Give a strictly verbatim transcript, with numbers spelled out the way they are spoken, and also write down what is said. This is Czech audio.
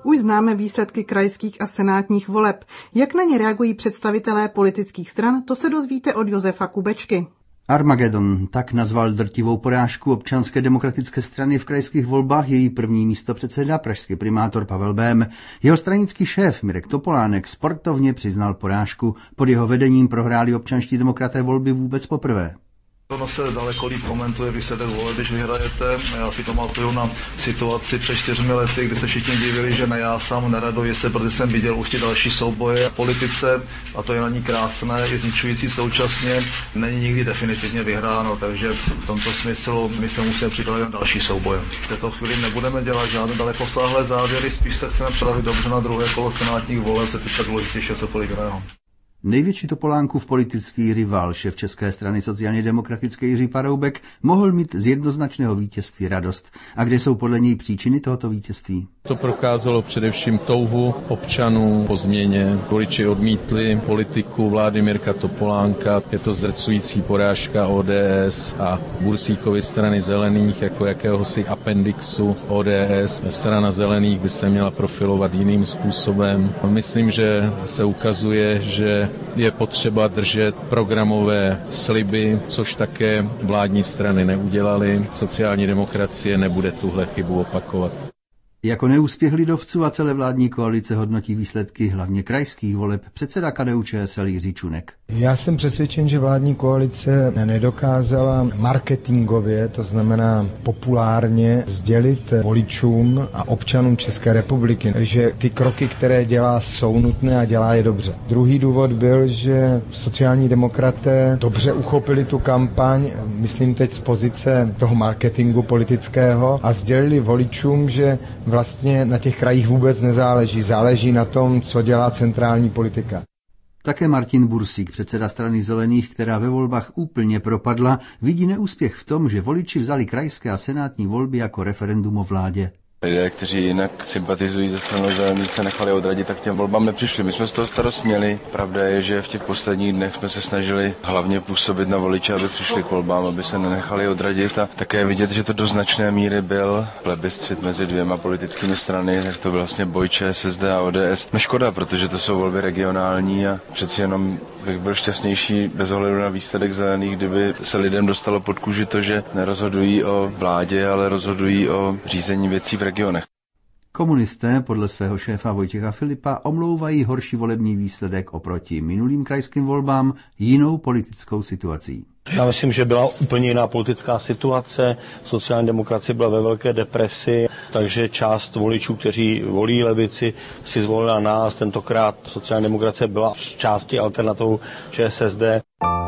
Už známe výsledky krajských a senátních voleb. Jak na ně reagují představitelé politických stran, to se dozvíte od Josefa Kubečky. Armagedon, tak nazval drtivou porážku Občanské demokratické strany v krajských volbách její první místopředseda, pražský primátor Pavel Bém. Jeho stranický šéf Mirek Topolánek sportovně přiznal porážku. Pod jeho vedením prohráli občanští demokraté volby vůbec poprvé. Ono se daleko líp komentuje výsledek voleb, když vyhrajete. Já si pamatuju na situaci před čtyřmi lety, kdy se všichni divili, že nejásám, neraduji se, protože jsem viděl už ty další souboje v politice a to je na ní krásné, i zničující současně. Není nikdy definitivně vyhráno, takže v tomto smyslu my se musíme připravit na další souboje. V této chvíli nebudeme dělat žádné dalekosáhlé závěry, spíš se chceme připravit dobře na druhé kolo senátních voleb, to je teď důležitější cokoliv jiného. Největší Topolánkův politický rival, šéf České strany sociálně demokratické Jiří Paroubek, mohl mít z jednoznačného vítězství radost. A kde jsou podle něj příčiny tohoto vítězství? To prokázalo především touhu občanů po změně. Voliči odmítli politiku vlády Mirka Topolánka. Je to zdrcující porážka O D S a Bursíkovy strany zelených jako jakéhosi appendixu O D S. Strana zelených by se měla profilovat jiným způsobem. Myslím, že se ukazuje, že je potřeba držet programové sliby, což také vládní strany neudělaly. Sociální demokracie nebude tuhle chybu opakovat. Jako neúspěch lidovců a celé vládní koalice hodnotí výsledky hlavně krajských voleb předseda K D U Č S L Jiří Čunek. Já jsem přesvědčen, že vládní koalice nedokázala marketingově, to znamená populárně, sdělit voličům a občanům České republiky, že ty kroky, které dělá, jsou nutné a dělá je dobře. Druhý důvod byl, že sociální demokraté dobře uchopili tu kampaň, myslím teď z pozice toho marketingu politického, a sdělili voličům, že vlastně na těch krajích vůbec nezáleží. Záleží na tom, co dělá centrální politika. Také Martin Bursík, předseda strany zelených, která ve volbách úplně propadla, vidí neúspěch v tom, že voliči vzali krajské a senátní volby jako referendum o vládě. Lidé, kteří jinak sympatizují ze stranou zelených, se nechali odradit, tak těm volbám nepřišli. My jsme z toho starost měli. Pravda je, že v těch posledních dnech jsme se snažili hlavně působit na voliče, aby přišli k volbám, aby se nenechali odradit, a také vidět, že to do značné míry byl plebiscit mezi dvěma politickými strany, tak to byl vlastně boj Č S S D a O D S. No škoda, protože to jsou volby regionální a přeci jenom bych byl šťastnější bez ohledu na výsledek zelených, kdyby se lidem dostalo pod kůži to, že nerozhodují o vládě, ale rozhodují o řízení věcí v regionech. Komunisté podle svého šéfa Vojtěcha Filipa omlouvají horší volební výsledek oproti minulým krajským volbám jinou politickou situací. Já myslím, že byla úplně jiná politická situace. Sociální demokracie byla ve velké depresi, takže část voličů, kteří volí levici, si zvolila nás. Tentokrát sociální demokracie byla v části alternativou Č S S D.